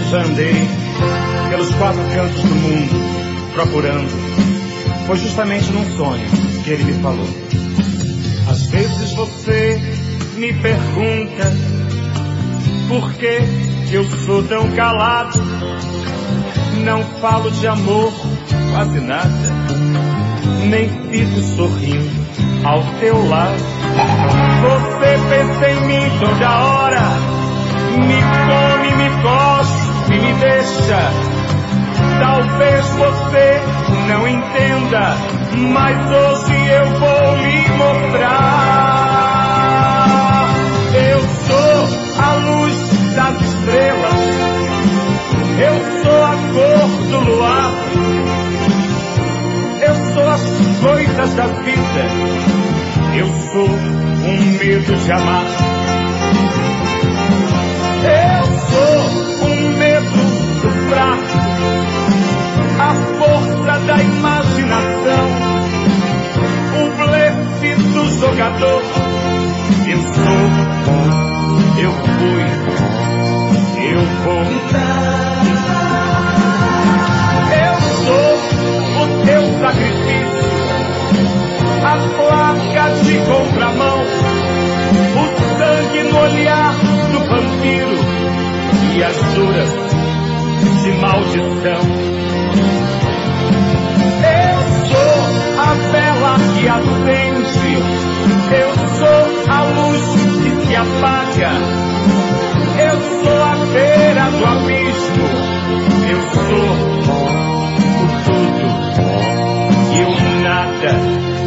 já andei pelos 4 cantos do mundo procurando. Foi justamente num sonho que ele me falou. Às vezes você me pergunta por que eu sou tão calado. Não falo de amor quase nada, nem fico sorrindo ao teu lado. Você pensa em mim toda hora, me come, me cospe, me deixa. Talvez você não entenda, mas hoje eu vou lhe mostrar. Eu sou a luz das estrelas, eu sou a cor do luar, eu sou as coisas da vida, eu sou medo de amar. Eu sou medo do fraco, a força da imaginação, o blefe do jogador. Eu sou, eu fui, eu vou. Eu sou o teu sacrifício, a placa de contramão, o sangue no olhar do vampiro e as juras de maldição. Eu sou a vela que acende, eu sou a luz que se apaga, eu sou a beira do abismo, eu sou o tudo e o nada.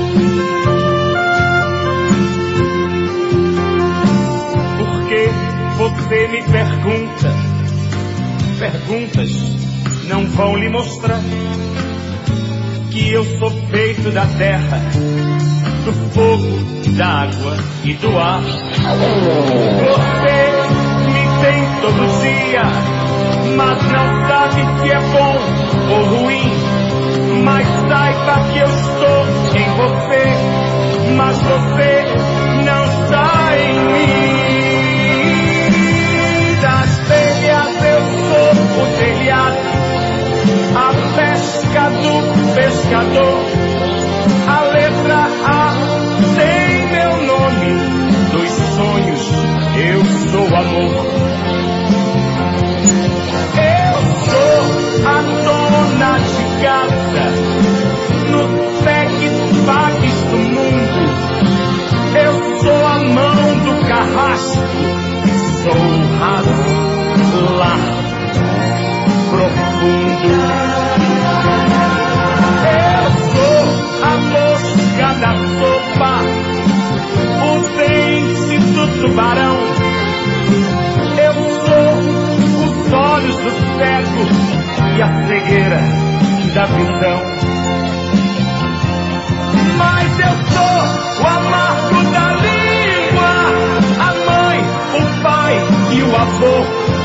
Porque você me pergunta, perguntas não vão lhe mostrar que eu sou feito da terra, do fogo, da água e do ar. Você me tem todo dia, mas não sabe se é bom ou ruim. Mas saiba que eu estou em você, mas você não está em mim. Das telhas eu sou o telhado, a pesca do pescador, a letra A tem meu nome, dos sonhos eu sou amor. Eu sou a dona de casa, no pegue-pagues do mundo, eu sou a mão do carrasco, sou o raso largo, profundo. A mosca da sopa, o dente do tubarão, eu sou os olhos do cego e a cegueira da visão. Mas eu sou o amargo da língua, a mãe, o pai e o avô.